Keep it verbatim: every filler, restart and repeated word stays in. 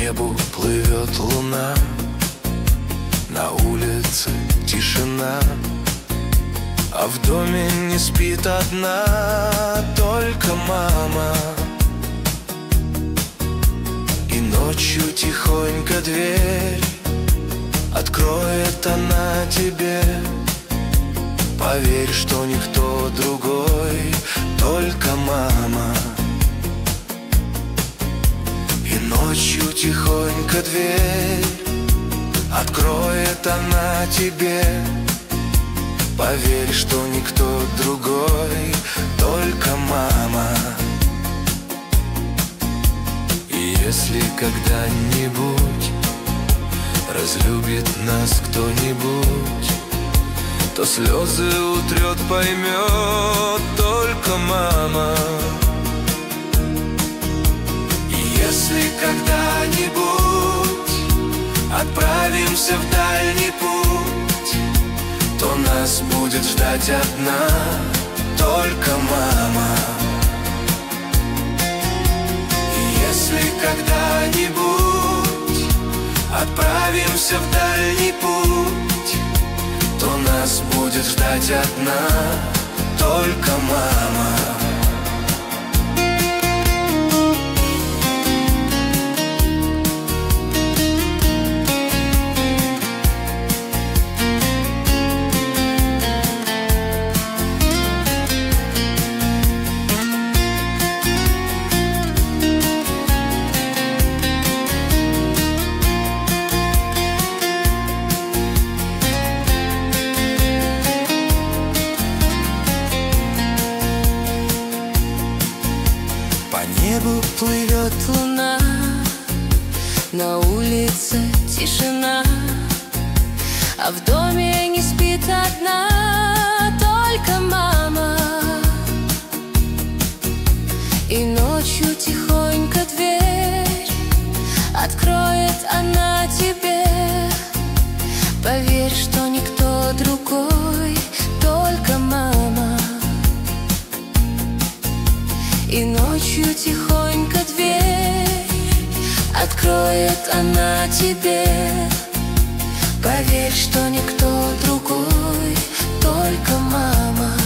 небу плывет луна, на улице тишина, а в доме не спит одна только мама. И ночью тихонько дверь откроет она тебе. Поверь, что никто другой, только мама. И ночью тихонько дверь откроет она тебе. Поверь, что никто другой, только мама. И если когда-нибудь разлюбит нас кто-нибудь, то слезы утрет, поймет только мама. И если когда-нибудь отправимся в дальний путь, то нас будет ждать одна только мама. И если когда-нибудь отправимся в дальний путь, то нас будет ждать одна только мама. По небу плывет луна, на улице тишина, а в доме не спит одна только мама. И ночью тихонько дверь откроет она тебе. Поверь, что никто другой, только мама. И ночью тихонько дверь откроет она тебе. Поверь, что никто другой, только мама.